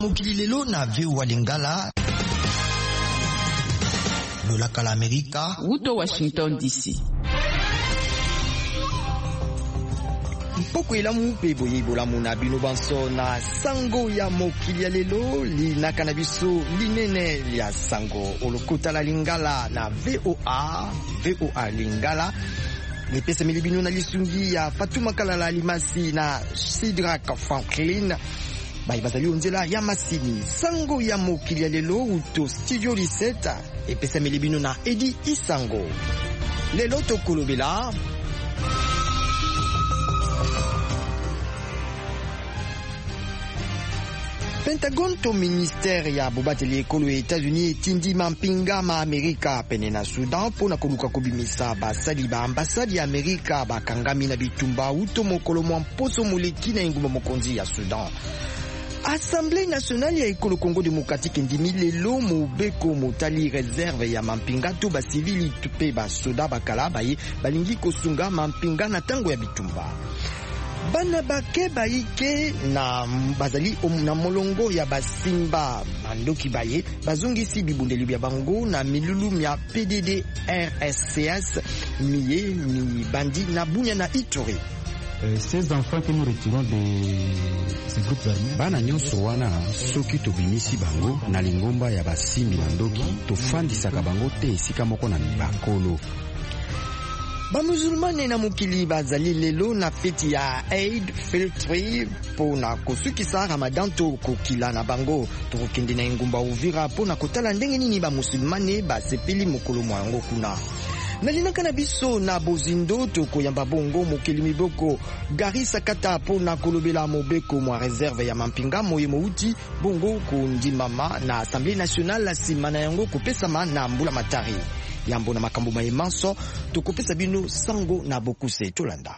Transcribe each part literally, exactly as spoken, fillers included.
mokili lelo na V O A Lingala lolaka la Amerika Wuto Washington D C. Mpoko elamu pe boye bolamu na bino banso na sango ya mokili ya lelo linaka na biso linene ya sango olokota la Lingala na V O A V O A Lingala lepesa milibino na lisungi ya Fatuma Kalala Limasi na Sidrak Franklin bai bazali onzela ya masini sango ya mokili ya lelo uto studio dix-sept epesa milibino na Edi Isango lelo tokolobela Pentagon to ministère ya bobateli ekolo ya États-Unis etindi mampinga ma Amerika pene na Sudan pona koluka kobimisa basali ba ambasade ya Amerika bakangami na bitumba uto mokolo mwa mposo moleki na engumba mokonzi ya Sudan. Assemblée nationale ya ekolo Congo démocratique ndimi lelo mobeko motali réserve ya mampinga to ba civili tupe ba soda bakala baye balingi kosunga mampinga na tango ya bitumba. Bana bake baike na bazali na molongo ya basimba mandoki baye bazongisi bibundeli bya bango na milulu ya P D D R S C S miye mi bandi na bunya na Ituri. Euh, ces enfants que nous retirons de ces groupes armés bana nyonso wana soki tobimisi bango na lingomba ya basimbi na ndoki tofandisaka bango te esika moko na mibakolo. Ba musulmane na mokili bazali lelo na feti ya Eid Fitr pona kosukisa Ramadan to kokila na bango tokende na engumba Uvira pona kotala ndenge nini ba musulmane basepeli mokolo mwango kuna. Nalinaka na biso na bozindo tokoyamba bongo mokili miboko Garissa kata pona kolobela mobeko mwa réserve ya mampinga moye mouti bongo kundimama na Assemblée nationale la simana yango kopesama na mbula matari. Yambo na makambo maemanso tokopesa bino sango na bokuse tolanda.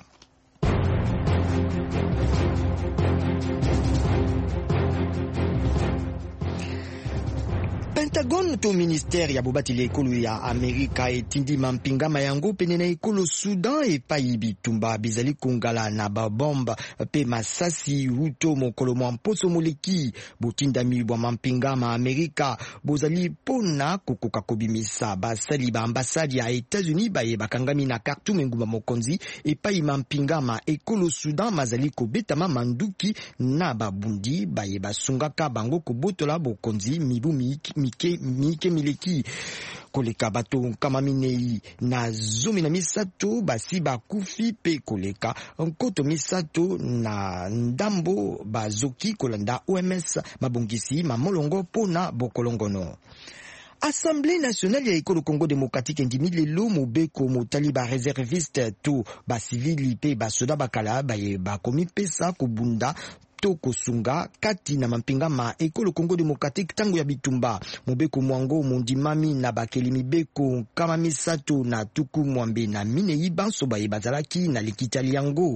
Pentagon to ministère ya bobateli ekolo ya Amerika etindi mampinga mayango pene na ekolo Sudan epai bitumba bizali kongala na babomba pe masasi uto mokolo mwa mposo moleki botindami bwa mampinga ma Amerika bozali pona kokoka kobimisa basali ba ambasade ya États-Unis baye bakangami na Khartoum engumba mokonzi epai mampinga ma ekolo Sudan mazali kobetama manduki na babundi baye basungaka bango kobotola bokonzi mibu miki mike mike mileki koleka bato kama minei na zomi na misato basi bakufi pe koleka nkoto misato na ndambo bazoki kolanda O M S mabongisi mamolongo pona bokolongono. Assemblée nationale ya ekolo Congo démocratique ndimi lelo mobeko motali ba réserviste to ba civili pe ba soda bakala baye bakomi pesa kubunda to kosunga kati na mampinga ma ekolo Congo démocratique tango ya bitumba mobeko mwango mondimami na bakeli mibeko kama misato na tuku mwambe na minei banso baye bazalaki na likitali yango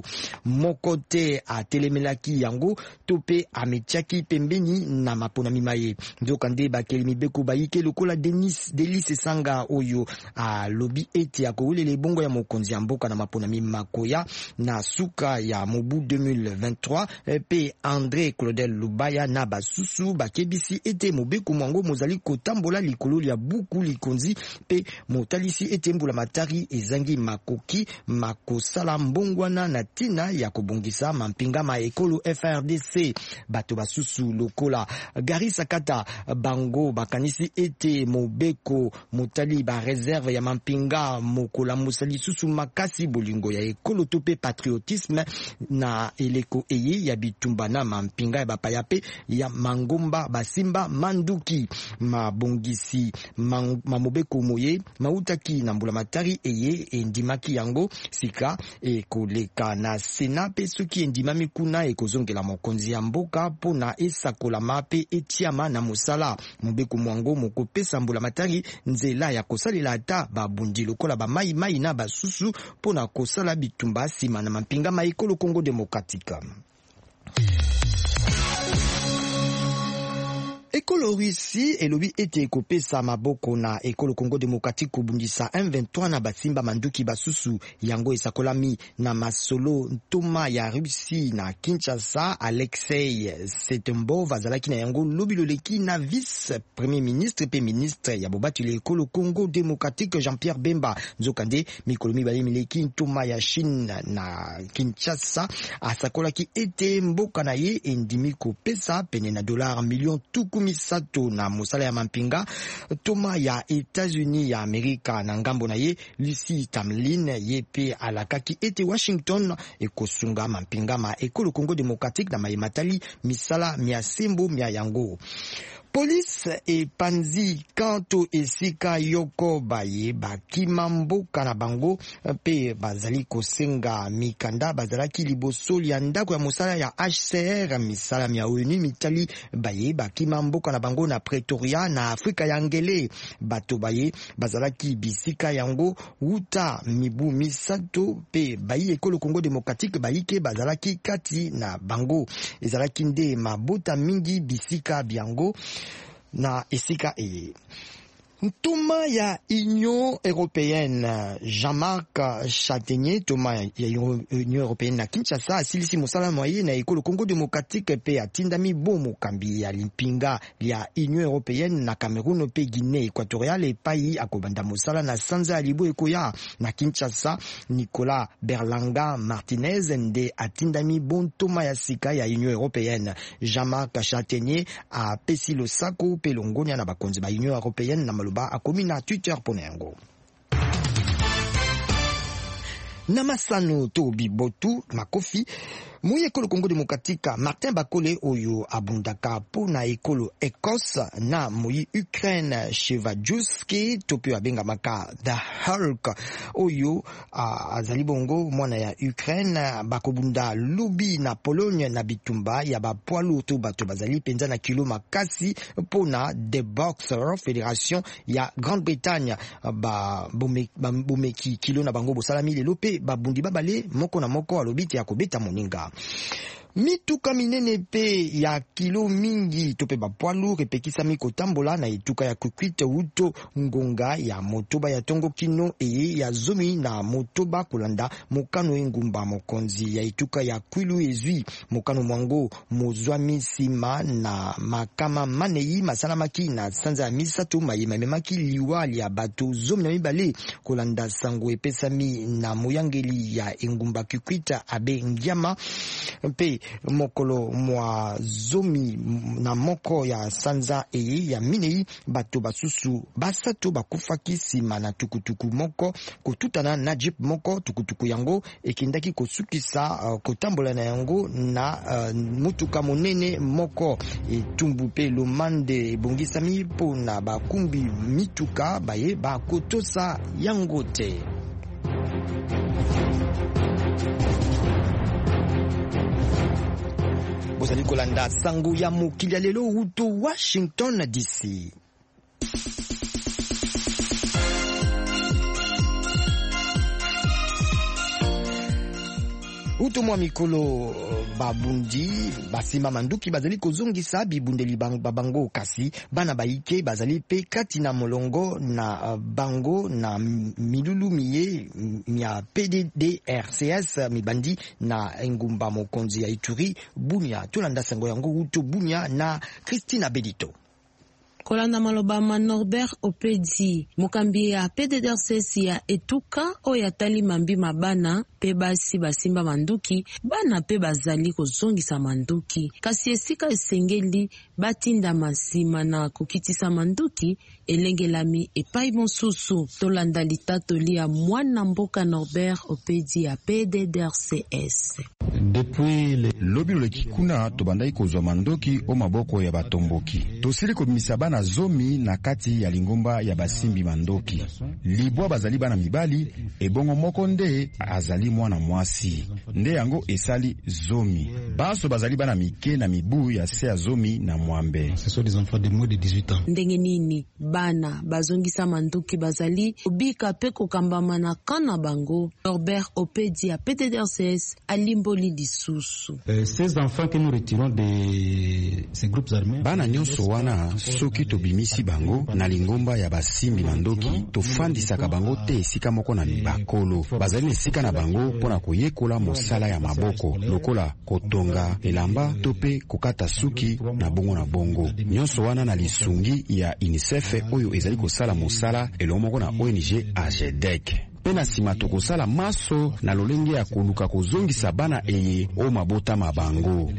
mokote atelemelaki yango tope ametiaki pembeni na mapona mimaye ndoka nde bakeli mibeko bayike lokola Denis Delis Sanga oyo a lobi eti akowelele bongo ya mokonzi ya mboka na mapona mimakoya na suka ya mobu deux mille vingt-trois pe André Claudel Lubaya na basusu bakebisi ete mobeko mwango mozali kotambola likolo ya buku likonzi pe motalisi ete mbula matari ezangi makoki makosala mbongwana na tina ya kobongisa mampinga ma ekolo F R D C bato basusu lokola Garissa kata bango bakanisi ete mobeko motali ba réserve ya mampinga mokola musali susu makasi bolingo ya ekolo tope patriotisme na eleko eye ya bitumba na mampinga ya bapaya pe ya mangomba basimba manduki mabongisi mamobeko moye mautaki na mbula matari eye endimaki yango sika ekoleka na sena pe soki endimami kuna ekozongela mokonzi ya mboka pona esakola mape etiama na mosala mobeko mwango mokopesa mbula matari nzela ya kosalela ata babundi lokola bamai mai na basusu pona kosala bitumba sima na mampinga ma ekolo Congo démocratique. Ekolo Ekolo Russie elobi ete ekopesa maboko na ekolo Congo Démocratique kobundisa M vingt-trois na basimba manduki basusu yango esakolami na masolo ntoma ya Russie na Kinshasa. Alexei Setembov azalaki na yango lobi loleki na vice premier ministre pe ministre ya bobatuli ekolo Congo Démocratique Jean-Pierre Bemba nzokande mikolo mibale mileki ntoma ya Chine na Kinshasa asakolaki ete mboka na ye endimi kopesa pene na dolar million tuku misato na mosala ya mampinga toma ya États-Unis ya Amerika na ngambo na ye. Lucy Tamlin ye pe alakaki ete Washington ekosunga mampinga ma ekolo Congo Démocratique na mayematali misala mia sembo mia yango. Police e panzi kanto esika yoko baye bakima mboka na bango pe bazali kosenga mikanda bazalaki liboso ya ndako ya mosala ya H C R misala mia ONU mitali baye bakima mboka na bango na Pretoria na Afrika ya Ngele. Bato baye bazalaki bisika yango uta mibu misato pe bayi ekolo Congo Démocratique bayike bazalaki kati na bango ezalaki nde mabota mingi bisika biango na esika e. Ntoma ya Union Européenne Jean-Marc Châtaignier toma ya Union Européenne na Kinshasa asilisi mosala moye na ekolo Congo Démocratique pe atindami bomo kambi ya limpinga ya Union Européenne na Cameroun pe Guinée Équatoriale epai akobanda mosala na sanza ya libo ekoya na Kinshasa. Nicolas Berlanga Martinez nde atindami bon toma ya sika ya Union Européenne. Jean-Marc Châtaignier a pesi losako pe longonia na bakonzi ba Union Européenne na Luba akomi na Twitter ponengo. Namasano to bibotu makofi Mouye ekolo Congo Démocratique Martin Bakole oyo abundaka po na ekolo Écosse na mouye Ukraine Chevajuski topio abenga maka The Hulk oyo azali bongo mwana ya Ukraine bakobunda lubi na Pologne na bitumba ya bapoalu to bato bazali penza na kilo makasi po na The Boxer Fédération ya Grande-Bretagne ba bomeki kilo na bango bosalami lelo pe babundi babale moko na moko alobiti ya kobeta moninga. Mituka minene pe ya kilo mingi tope bapoalu repekisami kotambola na ituka ya kukwite uto ngonga ya motoba ya tongo kino eye ya zomi na motoba kulanda mokano engumba mokonzi ya ituka ya kwilu ezui mokano mwango mozwami sima na makama maneyi masalamaki na sanza ya misato mayema memaki liwali ya bato zomi na mibale kulanda sango epesami na moyangeli ya engumba kukwita abe ngiama pe mokolo mwa zomi na moko ya sanza eye ya minei bato basusu basato bakufaki sima na tukutuku moko kotutana na jeep moko tukutuku yango ekindaki kosukisa uh, kotambola na yango na uh, mutuka monene moko etumbu pe lomande ebongisami po na bakumbi mituka baye bakotosa yango te. Bozali kolanda sango ya mokili ya lelo uto Washington D C. Uto mwa mikolo babundi basima manduki bazali kozongisa bibundeli babango kasi bana baike bazali pe kati na molongo na bango na milulu miye mia P D D R C S mibandi na engumba mokonzi ya Ituri Bunia. Tulanda sango yango uto Bunia na Christina Bedito. Kolanda malobama Norbert Opedi mokambi ya P D D R C S ya etuka oya tali mambi mabana pe basi basimba manduki bana pe bazali kozongisa manduki kasi esika esengeli batinda masima na kokitisa manduki elengelami epai mosusu. Tolanda litatoli ya mwana mboka Norbert Opedi ya P D D R C S. Depuis le lobi leki kuna tobandai kozwa mandoki o maboko ya batomboki tosili komisa bana zomi na kati ya lingomba ya basimbi mandoki libwa bazali bana mibali ebongo moko nde azali mwana mwasi nde yango esali zomi baso bazali bana mike na mibu ya se ya zomi na Mwambe. Ce sont des enfants de moins de dix-huit ans. Ndenge nini bana bazongisa manduki bazali obika pe kokambama na kana bango. Norbert Opedi a P D D R C S alimboli lisusu. Euh, ces enfants que nous retirons de ces groupes armés, bana nyonso wana soki tobimisi bango na lingomba ya basimbi mandoki tofandisaka bango te esika moko na bakolo bazali na esika na bango mpona koyekola mosala ya maboko lokola kotonga elamba to pe kokata suki na bongo na bongo nyonso wana na lisungi ya UNICEF oyo ezali kosala mosala elongo moko na O N G A G D E C. Pena sima tokosala maso na lolenge ya koluka kozongisa bana eye o mabota mabango.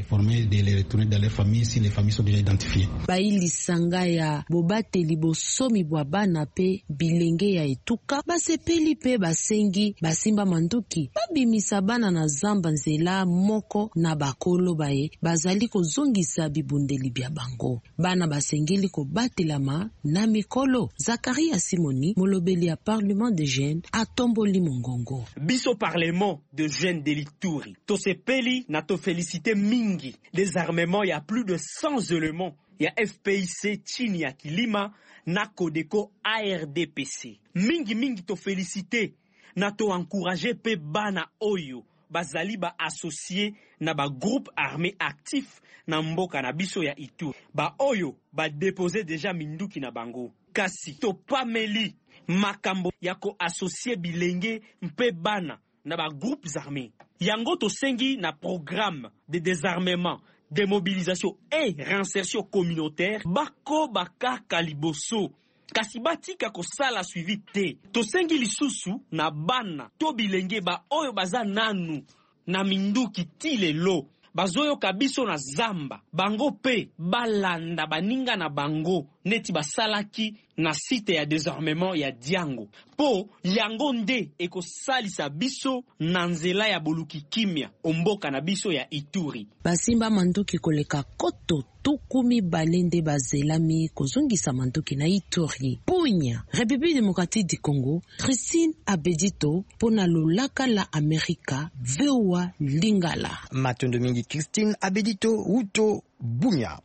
Baili sanga ya bobateli bosomi bwa bana pe bilenge ya etuka basepeli pe basengi basimba manduki babimisa bana na zamba nzela moko na bakolo baye bazali kozongisa bibundeli bya bango bana basengeli kobatelama na mikolo. Zakaria Simoni molobeli ya Parlement de Jeunes a Tomboli Mongongo. Biso parlement de jeunes de l'Ituri. To se peli na to félicité mingi. Les armements, il y a plus de cent éléments. Il y a F P I C, chini ya Kilima, na Kodeko A R D P C. Mingi mingi to félicité. Na to encourager pe bana oyo. Bazali ba associé na ba groupe armé actif na mboka na biso ya Ituri. Ba oyo ba déposer déjà minduki na bango. Kasi to pameli makambo yako associé bilenge mpe bana na ba groupes armés. Yango to sengi na programme de désarmement, démobilisation et réinsertion communautaire bako baka kaliboso. Kasi batika ko sala suivi te. To sengi lisusu na bana to bilenge ba oyo baza nanu na minduki tilelo. Bazoyo kabiso na zamba bango pe balanda baninga na bango neti basalaki na site ya désarmement ya Diango po yango nde eko salisa biso na nzela ya boluki kimia omboka na biso ya Ituri. Basimba manduki koleka koto tukumi balende bazelami kozongisa manduki na Ituri. Punya, République démocratique du Congo, Christine Abedito pona lolaka la Amerika vewa lingala. Matondo mingi Christine Abedito uto Bunya.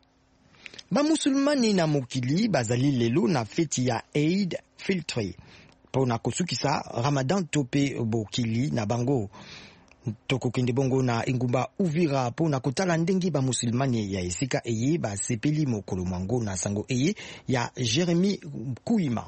Ba musulmani na mokili bazali lelo na feti ya Eid Filtre. Pona kosukisa Ramadan tope bokili na bango. Toko kende bongo na ingumba Uvira pona kotala ndengi ba musulmani ya esika eye ba sepeli mokolo mwango na sango eye ya Jeremy Kuima.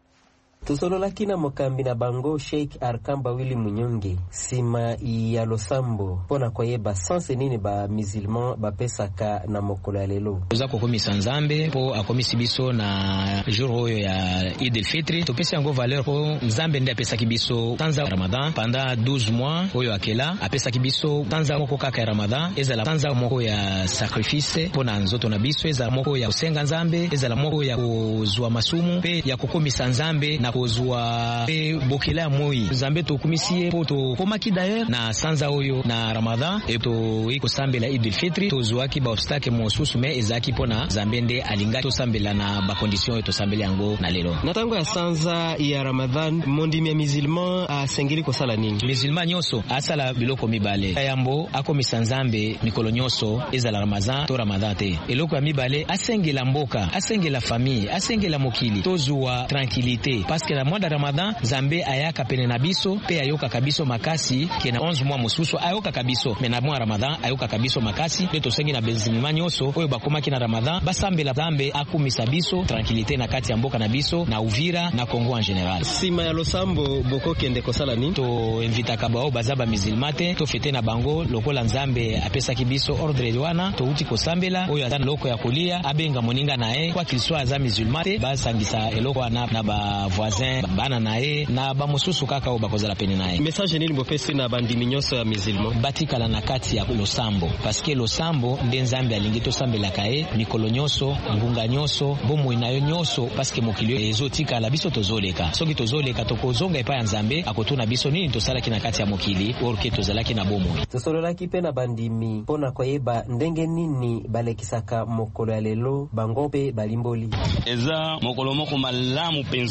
Tusolola kina mokambi na bango Sheikh Arkamba Willy Munyonge sima ya losambo pona koyeba sanse nini ba musulman ba pesaka na mokolo ya lelo oza kokomisa nzambe po akomisi biso na jour oyo ya Eid el-Fitr topesi yango valeur po nzambe nde apesaki biso tanza Ramadan pendant douze mois oyo akela apesaki biso tanza moko kaka ya Ramadan ezala tanza moko ya sacrifice pona nzoto na biso ezala moko ya kusenga nzambe ezala moko ya kozwa masumu pe ya kokomisa nzambe na kozwa pe bokela moi nzambe to komisiye po to komaki d'ailleurs na sanza oyo na Ramadan e to iko sambela Eid el-Fitr to zwaki ba obstacle mosusu me ezaki pona nzambe nde alinga to sambela na ba condition to sambela yango na lelo na tango ya sanza ya Ramadan mondimi ya musulman asengeli ko sala nini musulman nyoso asala biloko mibale yambo akomisa nzambe mikolo nyoso ezala Ramadan to Ramadan te eloko ya mibale asengela mboka asengela famille asengela mokili to zuwa tranquillité parce que la mois de Ramadan Zambe ayaka pene na biso pe ayoka kabiso makasi ke na onze mois mosusu ayoka kabiso me na mois Ramadan ayoka kabiso makasi de to sengi na benzimima nyoso oyo bakomaki na Ramadan basambela Zambe akumisa biso tranquillité na kati ya mboka na biso na Uvira na Congo en général. Sima ya losambo boko kende kosala nini to invita kabao bazaba musulmate to fete na bango lokola Nzambe apesa kibiso ordre wana to uti kosambela oyo azana loko ya kulia abenga moninga nae kwa kilso aza musulmate basangisa eloko na na ba voisin bana nae na ba mususu kaka o bakozala pene nae. Message nini bopesi na bandimi nyoso ya musulman batikala na kati ya losambo parce que losambo nde Nzambe alingi to sambela kae mikolo nyoso ngunga nyoso bomo inayo nyoso parce que mokilio ezotika la biso tozoleka soki tozoleka tokozonga epa ya Nzambe akotuna biso nini tosala kina kati ya mokili orke tozalaki na bomo tosololaki pe na bandimi pona koyeba ndenge nini balekisaka mokolo ya lelo bango pe balimboli eza mokolo moko malamu penza koleka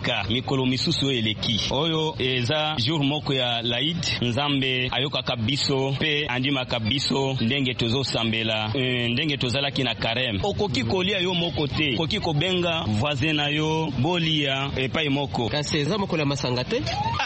koleka mikolo misusu eleki oyo eza jour moko ya laid nzambe ayoka kabiso pe andima kabiso ndenge tozo sambela e, ndenge tozalaki na karem okoki kolia yo moko te okoki kobenga voisin na yo bolia epai moko kasi eza moko la masanga te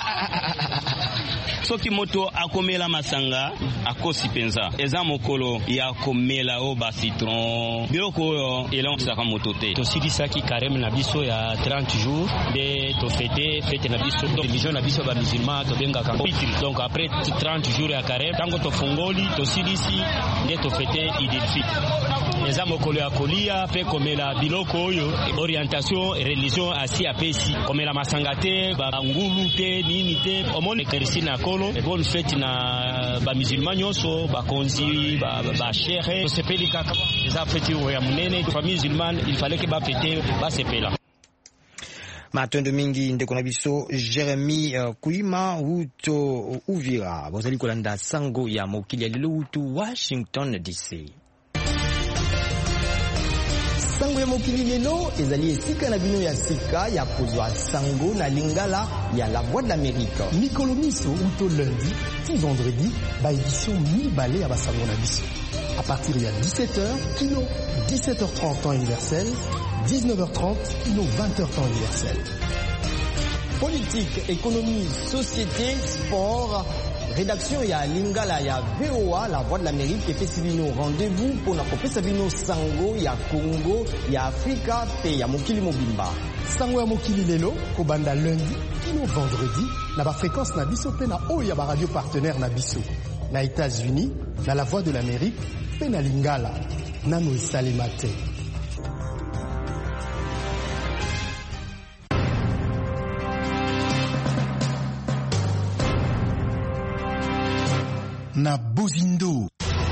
soki moto akomela masanga akosi penza eza mokolo ya komela o ba citron biloko oyo elongisaka moto te tosilisaki karem na biso ya trente jours nde tofete fete na biso donc religion na biso ba musulman tobengaka pitri donc après trente jours ya karem tango tofungoli tosilisi nde tofete idilfit eza mokolo ya kolia pe komela biloko oyo orientation religion asi apesi komela masanga te bangulu te nini te omone kerisi na kolo e bonne fête na ba musulman nyonso bakonzi ba ba chere tosepeli kaka eza fête ya munene famille musulmane il fallait que ba fête ba sepela matondo mingi ndeko na biso Jeremy uh, Kuima uto Uvira bozali kolanda sango ya mokili ya lelo utu Washington D C. Sango ya mokili lelo ezali esika na bino ya sika ya kozwa sango na lingala ya la voix de l'Amérique. Mikolo miso uto lundi ti vendredi ba édition mibale ya basango na biso. À partir ya dix-sept heures kino dix-sept heures trente temps universel, dix-neuf heures trente kino vingt heures temps universel. Politique, économie, société, sport. Rédaction ya lingala ya V O A la voix de l'Amérique efesi bino rendez-vous pour na kopesa bino sango ya Congo ya Afrika pe ya mokili mobimba. Sango ya mokili lelo kobanda lundi kino vendredi na ba fréquence na biso pe na oyo ya ba radio partenaire na biso na États-Unis na la voix de l'Amérique pe na lingala nano esalema te. Na Bozindo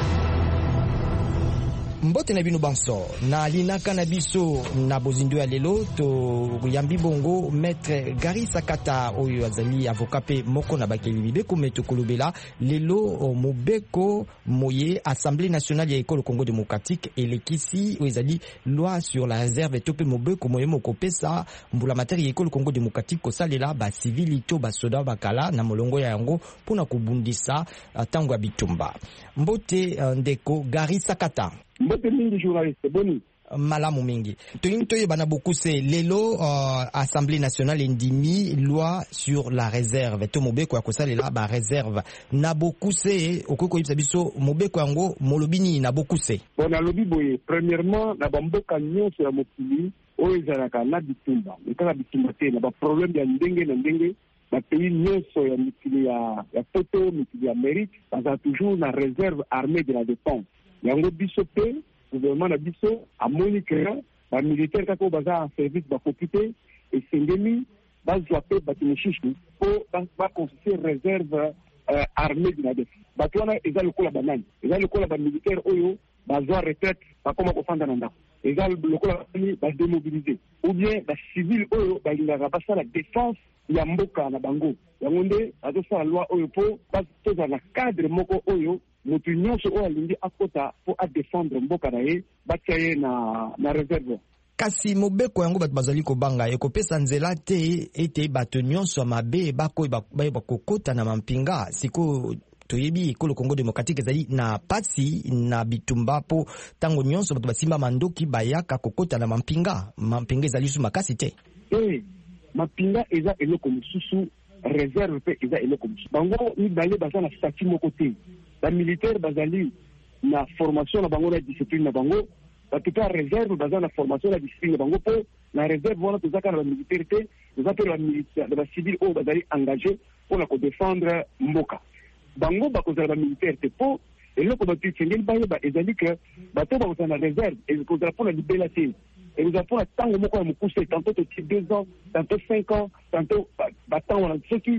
mbote na bino banso na linaka na biso na Bozindo ya lelo to yambi bongo maître Gary Sakata oyo azali avocat pe moko na bakeli bibeko meto kolobela lelo mobeko moye Assemblée nationale ya École Congo démocratique elekisi ezali loi sur la réserve to pe mobeko moye moko pesa mbula materi ya École Congo démocratique kosalela ba civilito ba soda bakala na molongo ya yango pona kubundisa tango ya bitumba mbote ndeko Gary Sakata mbote mingi journaliste boni malamu mingi toyini toyeba na bokuse lelo uh, Assemblée nationale ndimi loi sur la réserve to mobeko ya kosalela ba réserve na bokuse okoko yebisa biso mobeko yango molobini na bokuse bona lobi boye premièrement na bamboka nyonso ya mokili oyo ezalaka na bitumba ekaka bitumba te na ba problème ya ndenge na ndenge ba pays nyonso ya mikili ya ya poto mikili ya Amérique baza toujours na réserve armée de la défense yango biso pe gouvernement na biso amoni ke ba militaire kako baza en service ba occupé et sengemi bazwa pe batimishishu po ba constituer réserve euh, armée de la défense batwana eza lokola banani eza lokola ba militaire oyo bazwa retraite bakoma kofanda na ndako eza lokola bani ba démobiliser ou bien ba civil oyo balingaka basala défense ya mboka na bango yango nde azosala loi oyo po bazoza na cadre moko oyo moto nyonso oyo alingi akota po adefendre mboka na ye batia ye na, na réserve. Kasi mobeko yango bato bazali kobanga ekopesa nzela te ete bato nyonso ya mabe bako bakokota na mampinga siko toyebi Ekolo Congo démocratique ezali na pasi na bitumba po tango nyonso bato basimba mandoki bayaka kokota na mampinga mampinga ezali su makasi te eh mampinga eza eloko mosusu réserve pe eza eloko mosusu bango mibale baza na statut moko te ba militaire bazali na formation na bango na discipline na bango batuka réserve baza na formation na discipline na bango po na réserve wana tozaka na ba militaire te tozaka na militaire ba civil o bazali engagé pour la défendre mboka bango bakozala ba militaire te po eloko batu tsengeli baye ba ezali que bato bakozala na réserve et kozala pour la libération et nous avons tant moko ya mokuse tantôt te deux ans tantôt cinq ans tantôt batango na soki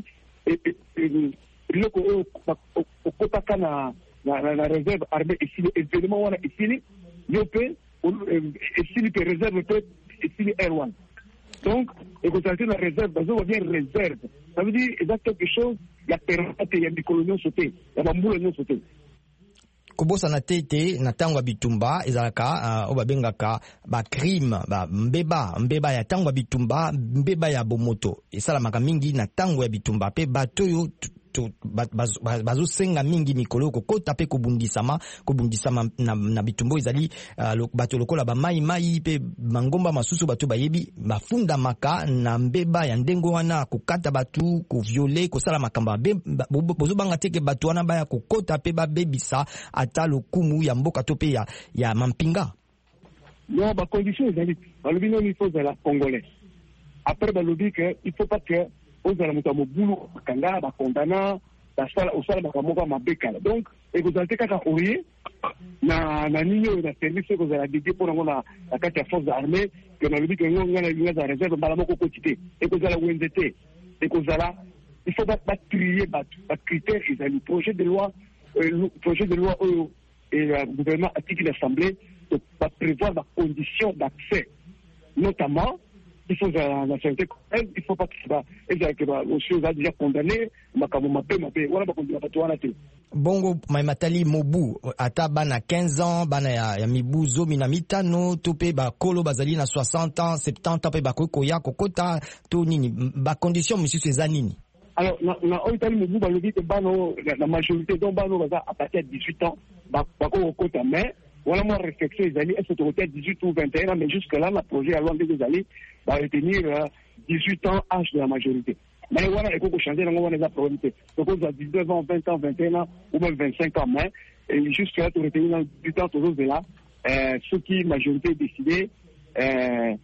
eloko oyo okotaka na na réserve armée esili événement wana esili yo pe esili pe réserve pe esili R un donc écoutez la réserve bazo bien réserve ça veut dire exact quelque chose ya permanente ya bikolonio sauté ya bambula nyo sauté kobosana te te na ntango ya bitumba ezalaka uh, oyo babengaka bacrime ba mbeba mbeba ya ntango ya bitumba mbeba ya bomoto esalamaka mingi na ntango ya bitumba mpe bato oyo bazosenga mingi mikolo kokota mpe kobundisama kobundisama na, na bitumba ezali uh, bato lokola bamai mai mpe mangomba masusu bato bayebi bafundamaka na mbeba ya ndenge wana kokata bato koviole kosala makambo bozobanga teke bato wana baya kokota mpe babebisa ata lokumu ya mboka to mpe ya, ya mampinga. Non, ba condition ezali balobi noni il faut ezala congolais après balobi que il faut pas que ozala moto ya mobulu bakanga bakondana basala osala makamoko mabe kala donc ekozala te kaka oye na na nini oyo na service ekozala dédié mpo nango na kati ya force armée ke nalobi ke ngo ngana linga za réserve mbala moko koti te ekozala wenze te ekozala il faut batrier bato bacritère ezali projet de loi projet de loi oyo le gouvernement atiki l'assemblée va prévoir des conditions d'accès notamment il faut la nationalité, il faut pas que ça aussi va déjà condamné makamu mape mape wala ba kondia bato wana te. Bongo Maimatali Mobu ata bana quinze ans bana ya, ya mibu zomi na mitano tope ba kolo bazali na soixante ans soixante pe ba koya kokota to nini ba condition monsieur eza nini? Alors na na Oitali Mobu ba lobi que bano la majorité donc bano baza à partir de dix-huit ans ba ba kokota mais voilà moi réflexion ils allaient être autour dix-huit ou vingt et un ans mais jusque là le projet à loin des allaient va retenir euh, dix-huit ans âge de la majorité. Mais voilà, il faut changer dans les probabilités. Donc on a dix-neuf ans, vingt ans, vingt et un ans ou même vingt-cinq ans mais et jusque là tu retenir du temps toujours de là euh, ceux qui majorité décidé euh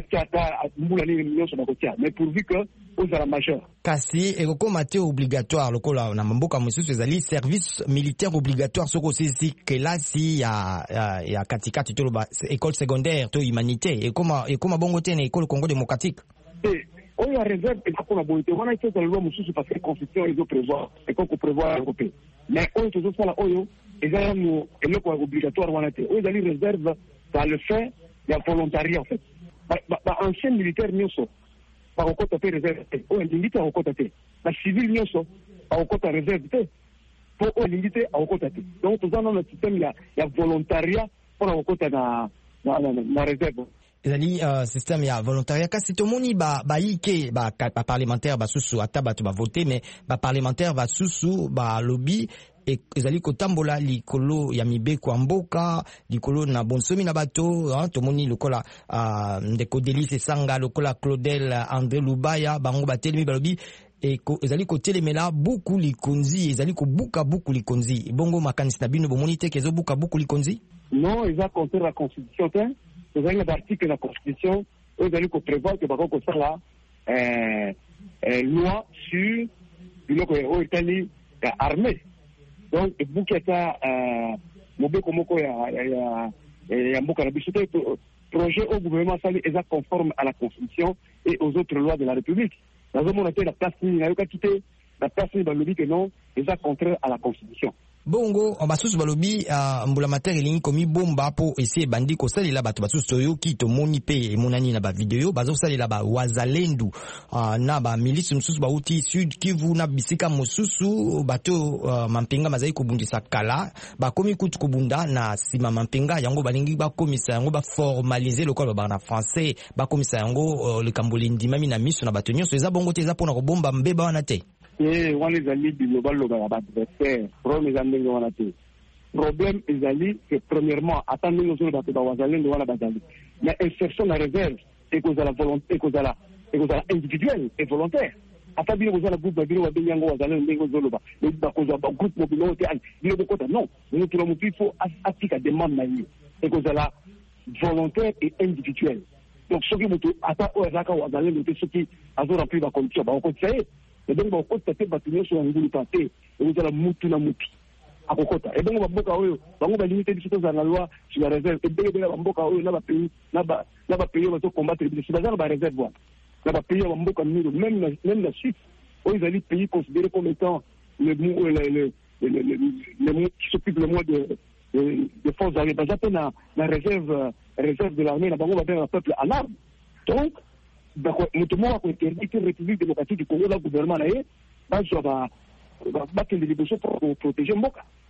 mais pourvu que aux la majeure. Kasi et comité obligatoire le kola na mboka mosusu ezali service militaire obligatoire soko sisi que là si ya ya katikati to ba école secondaire to humanité et comment et comment bongo tene école Congo démocratique. Et on y a réserve et qu'on a bonité on a fait la loi mosusu parce que constitution ils prévoit et qu'on prévoit européen. Mais on toujours ça là oyo ezali no eloko obligatoire wana te. On ezali réserve dans le fait il y a volontariat en fait. Ba ba ancien militaire nyonso ba okota pe réserve te o ndingite okota te ba civil nyonso ba okota réserve te po o ndingite okota te donc tout ça dans le système ya ya volontariat pour okota na na na réserve ezali uh, système ya volontariat kasi tomoni ba ba ike ba, ba parlementaire ba susu ata bato ba voter mais ba parlementaire ba susu ba lobby et ezali kotambola likolo ya mibeko ya mboka likolo na bonsomi na bato hein, tomoni lokola uh, ndeko Delice Sanga lokola Claudel André Lubaya bango batelemi balobi et ezali kotelemela buku likonzi ezali kobuka buku likonzi bongo makanisi na bino bomoni te kezo buka buku likonzi non eza contre la constitution te ezali na article de la constitution ezali ko prévoir que bako ça là euh, euh, loi sur biloko o itali armée. Donc buketa euh mobeko moko ya ya ya mboka na biso te projet au gouvernement sali est conforme à la constitution et aux autres lois de la République. Dans un monde la place ni na yoka kité la place ni ba lobi que non est contraire à la constitution. Bongo basusu balobi uh, mbula matere lingi komi bomba po ese bandi ko salela bato basusu toyo ki to moni pe monani na ba video bazo salela ba wazalendu uh, na ba milice mususu ba uti sud Kivu na bisika mususu bato uh, mampinga mazai kubundisa kala ba komi kutu kubunda na sima mampinga yango balingi ba komisa yango ba formaliser le corps ba na français ba komisa yango uh, le kambolindi mami na miso na bato nyonso eza bongo te eza pona ko bomba mbeba wana te. Et on les a mis du global loga adversaire problème ezali wana te problème ezali que premièrement attendre nous bato ba wazalendo wana bazali mais insertion na réserve et cause à la volonté et cause à la et cause à la individuelle et volontaire ata bien cause à la groupe ba bino ba yango wazalendo ndenge zoloba mais ba cause ba groupe mobile te bino ko kota non nous tout le monde il faut appliquer demande na yo et cause à la volontaire et individuelle donc ce qui mutu ata o ezaka wazalendo te ce qui azo remplir ba condition ba ko tsaye. Et donc, on peut taper bâtiment sur un bout de papier, et vous allez moutir la mouti. À Kokota. Et donc, on va boka, on va limiter les choses dans la loi sur la réserve. Et donc, on va boka, on va payer, on va payer, on va combattre les choses. On va réserve, on va payer, on va boka, même la Suisse, où ils allaient payer considéré comme étant le mot qui s'occupe le moins de de forces armées. Parce que la réserve, réserve de l'armée, là-bas, on va faire un peuple à l'arme. Donc, d'accord mutumo ko interdit que République démocratique du Congo la gouvernement là ba joba ba que les négociations pour protéger mboka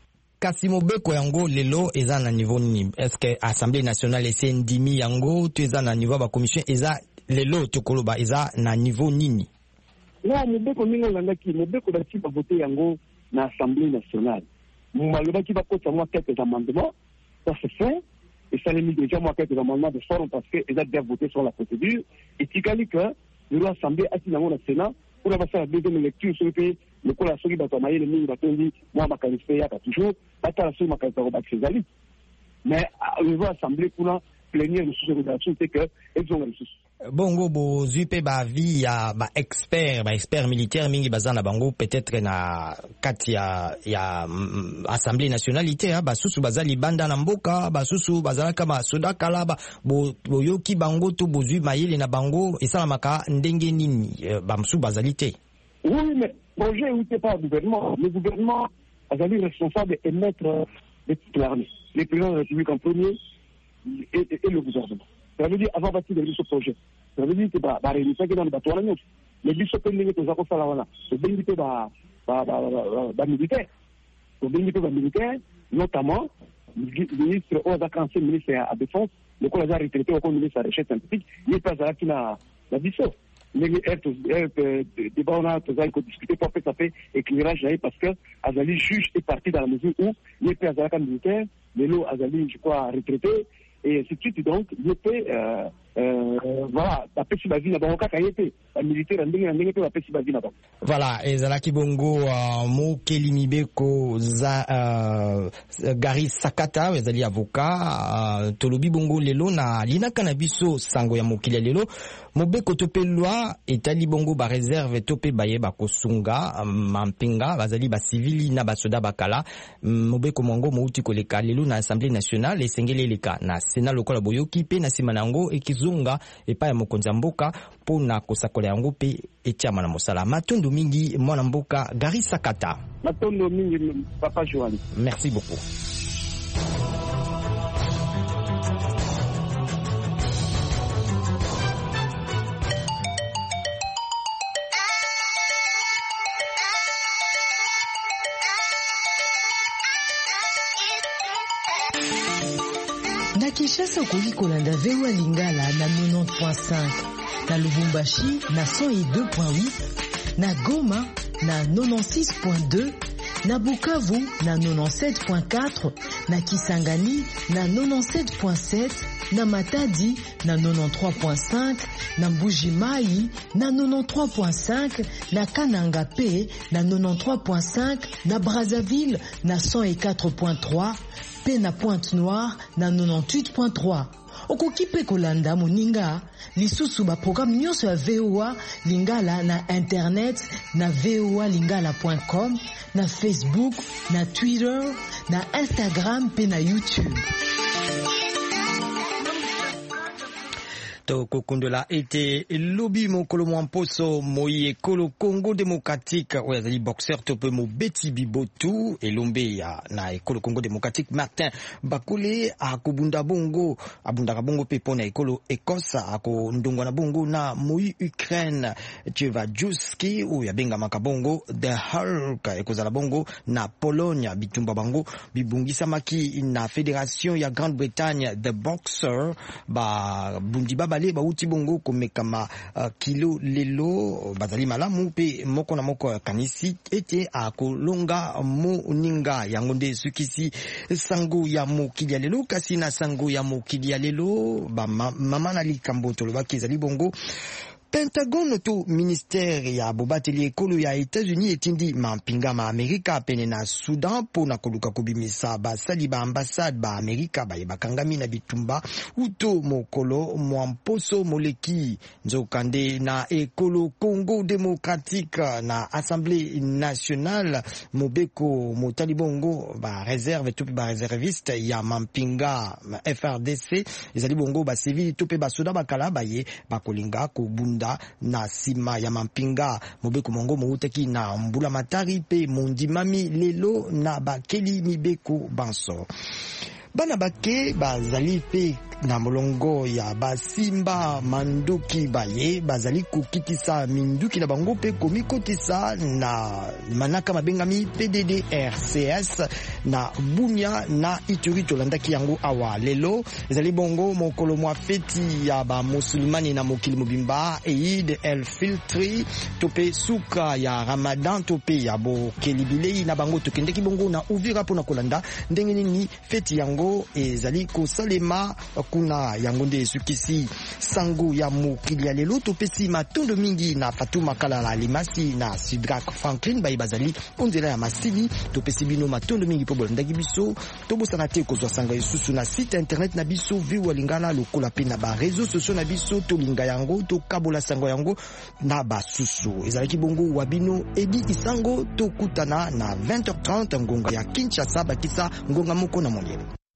kasi mobeko yango lelo eza na niveau nini? Est-ce que Assemblée nationale ese ndimi yango to eza na niveau ba commission eza lelo tokoloba eza na niveau nini? Non, mobeko mingo landaki mobeko bati ba voter yango na Assemblée nationale. Maloba qui va côté moi quelques amendements, ça se fait. Et ça limite déjà moi quelques amendements de forme parce qu'ils ont déjà voté sur la procédure. Et Tigali que l'Assemblée a dit dans le Sénat pour avoir fait la deuxième lecture sur le pays, le coup la souris bâton maillé, le mini bâton dit, moi ma qualifié à toujours, pas la souris ma qualifié à Césali. Mais au niveau Assemblée pour la plénière de sous-rédaction, c'est que ils ont les ressources. Bongo bo zupe ba vi ya ba expert ba expert militaire mingi bazana bango peut-être na kati ya ya Assemblée nationale ite ba susu bazali banda na mboka ba susu bazala kama soda kala ba boyoki bango to bozui mayele na bango esala maka ndenge nini ba msu bazali te. Oui, mais projet où c'est pas le gouvernement, le gouvernement azali responsable et maître de toute l'armée, les présidents de la République en premier et, et, et le gouvernement. Ça veut dire avant bâtir ce projet. Ça veut dire que bah bah réunissez que dans le bateau là nous. Les bisous que les gens ont fait là voilà. C'est bien que bah bah bah bah militaire. C'est bien que bah militaire, notamment le ministre aux vacances, le ministre à la défense, le collège a retraité au ministre à la recherche scientifique, il est pas là qui n'a la bisou. Mais le débat on a tous à discuter pour faire ça fait éclairage là parce que Azali juge est parti dans la mesure où il est pas à la militaire, mais l'eau Azali je crois retraité. Et ainsi de suite, donc, il était, euh, euh, voilà, la pêche basine là-bas, il était, la militaire, la militaire, la pêche basine là-bas. Voilà, et Zalaki Bongo, Mo Kelimibeko, Gary Sakata, Zali avocat, Tolobi Bongo Lelo, na Lina Kanabiso, Sango ya Mokili Lelo, Mobeko Tope Loi, et Tali Bongo ba réserve, Tope Baye Bakosunga, Mampinga, Bazali ba civili na basoda bakala, Mobeko Mongo, Mouti Koleka, Lelo na Assemblée nationale, et Sengele Leka, na Sena lokola boyoki pe na sima nango ekizunga epa ya mokonzi mboka pona kosakola yango pe etiama na mosala matundu mingi mwana mboka Gary Sakata. Matundu mingi papa Joani. Merci beaucoup. Na Kinshasa okoki kolanda V O A Lingala na quatre-vingt-dix point cinq, na Lubumbashi na cent deux point huit, na Goma na quatre-vingt-seize point deux, na Bukavu na quatre-vingt-dix-sept point quatre, na Kisangani na quatre-vingt-dix-sept point sept, na Matadi na quatre-vingt-treize point cinq, na Mbuji-Mayi na quatre-vingt-treize point cinq, na Kananga P na quatre-vingt-treize point cinq, na Brazzaville na cent quatre point trois, pe na Pointe-Noire na quatre-vingt-dix-huit point trois. Okoki pe kolanda moninga lisusu ba programme nyonso ya V O A Lingala na internet na v o a lingala point com, na Facebook, na Twitter, na Instagram pe na YouTube. To kokundola ete lobi mokolo mwamposo moye kolo Congo démocratique oya zali boxeur to pe mo beti bibotu elombe ya na ekolo Congo démocratique Martin Bakule akobunda bongo abunda bongo pe pona ekolo Écosse ako ndongwa na bongo na moyi Ukraine Tchevajuski oya benga makabongo the Hulk ekozala bongo na Pologne bitumba bango bibungisa maki na fédération ya Grande-Bretagne the Boxer ba bundi baba le bauti bongo komekama uh, kilo lelo bazali malamu pe moko na moko kanisi ete akolonga moninga yango nde sukisi sango ya mokili ya lelo kasi na sango ya mokili ya lelo ba mama na likambo tolobaki ezali bongo Pentagon to ministère ya bobateli ekolo ya États-Unis etindi mampinga ma Amerika pene na Soudan pona koluka kubimisa basali ba ambassade ba Amerika ba bakangami na bitumba uto mokolo mwamposo moleki nzokande na ekolo Congo démocratique na Assemblée nationale mobeko motali bongo ba réserve to ba réserviste ya mampinga F R D C ezali bongo ba civil to pe ba soda bakala baye bakolinga kubunda na sima ya mampinga mobeko mongo mouteki na mbula matari pe mondimami lelo na bakeli mibeko banso bana bake bazali pe na molongo ya basimba manduki baye bazali kokitisa minduki na bango pe komikotisa na manaka mabengami P D D R C S na Bunia na Ituri. Tolandaki yango awa lelo ezali bongo mokolo mwa feti ya ba musulmani na mokili mobimba Eid el Fitri tope suka ya Ramadan tope ya bo kelibilei na bango tokendeki bongo na Uvira pona kolanda ndenge nini feti yango ezali kosalema kuna yango nde sukisi sango ya mokili ya lelo topesi matondo mingi na Fatuma Kalala Limasi na Sidrak Franklin bayi bazali onzela ya masili topesi bino matondo mingi po bolandaki biso tobosana te kozwa sanga isusu na site internet na biso viwa lingala lokola pe na ba réseaux sociaux na biso tolinga yango tokabola sango yango na basusu ezalaki bongo wabino Edi Isango tokutana na vingt heures trente ngonga ya Kinshasa bakisa ngonga moko na monyele.